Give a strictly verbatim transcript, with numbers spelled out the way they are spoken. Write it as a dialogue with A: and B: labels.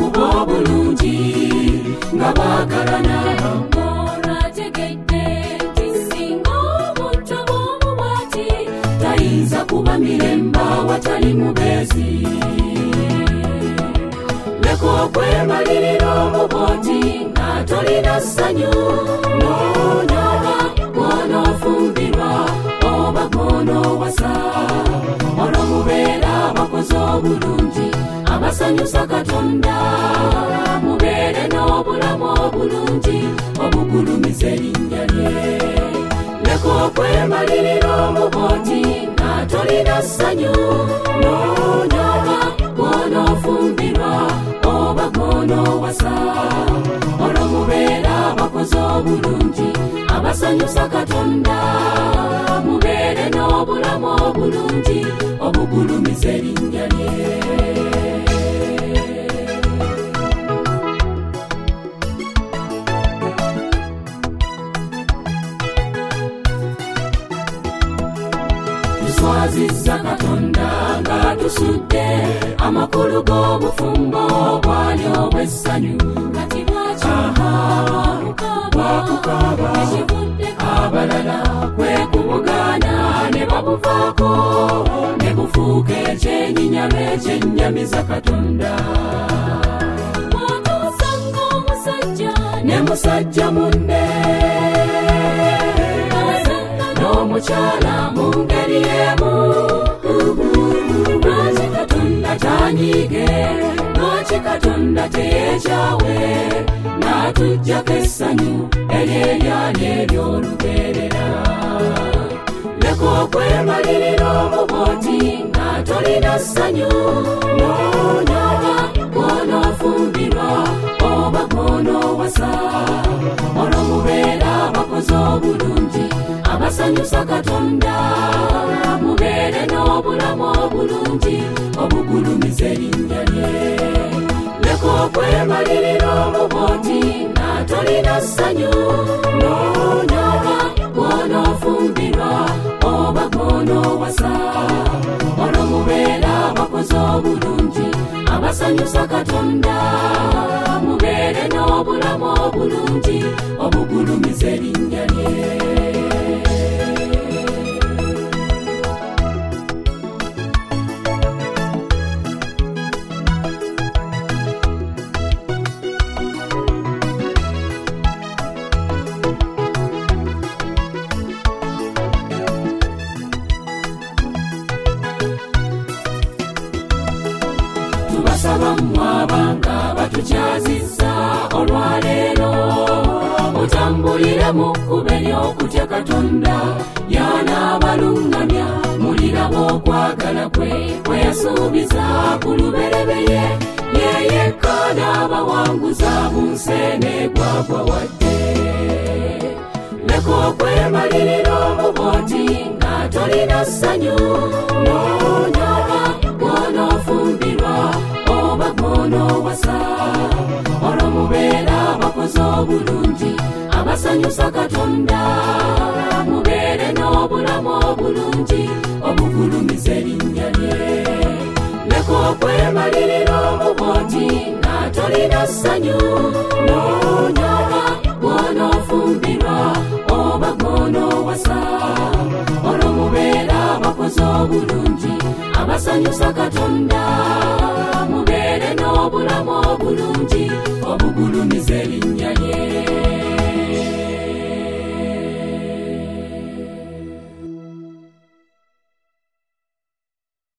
A: kubo bulungi nga bagalana tayinza kuba miremba watali mubezi leko okwemalirira omuboti nga tolina ssanyu noonyooga gw'onoofumbirwa oba gw'onoowasa olwo mubeera abakozi obulungi abasanyusa Katonda mubeere n'obulamu obulungi obugulumiza erinnya lye leko okwemalirira omuboti nga tolina ssanyu noonyooga gw'onoofumbirwa oba gw'onoowasa olwo mubeera abakozi obulungi abasanyusa Katonda mubeere n'obulamu obulungi obugulumiza erinnya lye. Tuswazizza Katonda nga tusudde amakulu g'obufumbo bwali obw'essanyu kati bwakukaaba abalala kwe kubugaana ne babuvaako ne bufuuka ekyenyinyalo ekyennyamiza Katonda watusanga omusajja ne musajja munne n'omukyala mu ngeri y'emu lwaki Katonda tanyiige lwaki Katonda teyeekyawe n'atuggyako essanyu eryeryali ery'olubeerera leko okwemalirira omuboti nga tolina ssanyu noonyooga gw'onoofumbirwa oba gw'onoowasa olwo mubeera abakozi obulungi abasanyusa Katonda mubeere n'obulamu obulungi obugulumiza erinnya lye leko okwemalirira omuboti nga tolina ssanyu noonyooga gw'onoofumbirwa oba gw'onoowasa olwo mubeera abakozi obulungi abasanyusa Katonda mubeere n'obulamu obulungi obugulumiza erinnya lye. Tubasaba mwabanga batukyazizza olwaleero mutambulire mu kkubo ery'okutya Katonda y'anaabalungamya muliraba okwagala kwe kwe yasuubiza ku luberebeye ye yekka n'abawanguza mu nsi eneegwagwa wadde leko okwemalirira omuboti nga tolina ssanyu noonyooga gw'onoofumbirwa oba gw'onoowasa olwo mubeera abakozi obulungi abasanyusa Katonda mubeere n'obulamu obulungi obugulumiza erinnya lye leko okwemalirira omuboti nga tolina ssanyu noonyooga gw'onoofumbirwa oba gw'onoowasa olwo mubeera abakozi obulungi abasanyusa Katonda mubeere n'obulamu obulungi